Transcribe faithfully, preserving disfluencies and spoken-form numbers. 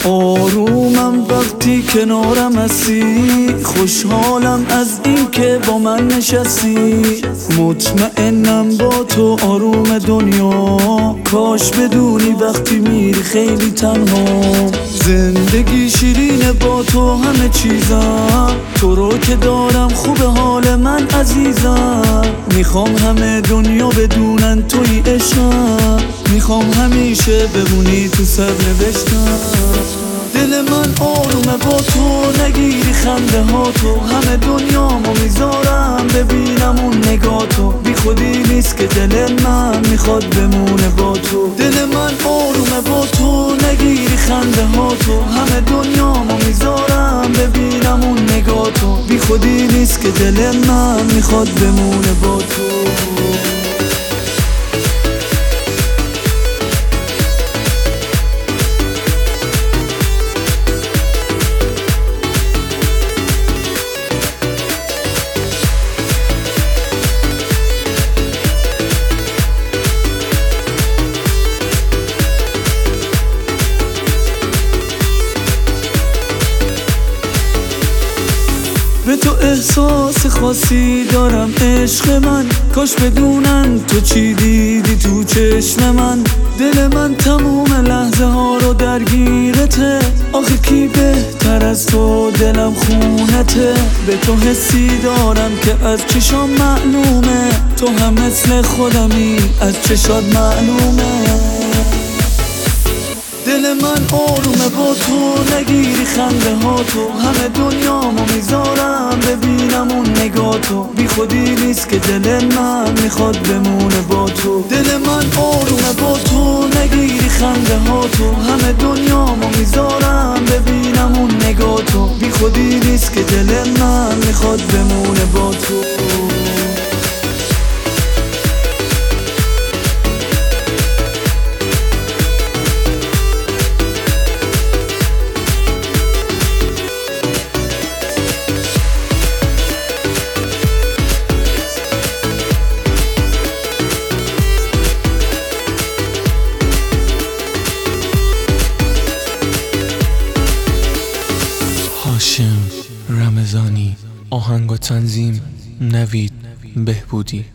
آرومم وقتی کنارم هستی، خوشحالم از این که با من نشستی. مطمئنم با تو آروم دنیا، کاش بدونی وقتی میری خیلی تنها. زندگی شیرینه با تو همه چیزم، تو رو که دارم خوب حال من عزیزم. میخوام همه دنیا بدونن توی عشقم، میخوام همیشه بمونی تو سر نوشتم. دل من آرومه با تو، نگیری خنده ها تو، همه دنیامو میذارم ببینم اون نگاه تو. بی خودی نیست که دل من میخواد بمونه با تو. دل من آرومه با تو، نگیری خنده ها تو، همه دنیامو میذارم ببینم اون نگاه تو. بی خودی نیست که دل من میخواد بمونه با تو. به تو احساس خاصی دارم عشق من، کاش بدونن تو چی دیدی تو چشم من. دل من تموم لحظه ها رو درگیرته، آخه کی بهتر از تو دلم خونته. به تو حسی دارم که از چشام معلومه، تو هم مثل خودمی از چشات معلومه. دل من آرومه با تو، نگیری خنده ها تو، همه دنیامو میذارم ببینم اون نگاه تو. بی خودی نیست که دل من میخواد بمونه با تو. دل من آرومه با تو، نگیری خنده ها تو، همه دنیامو میذارم ببینم اون نگاه تو. بی خودی نیست که دل من میخواد بمونه با تو. هاشم رمضانی، آهنگ و تنظیم نوید بهبودی.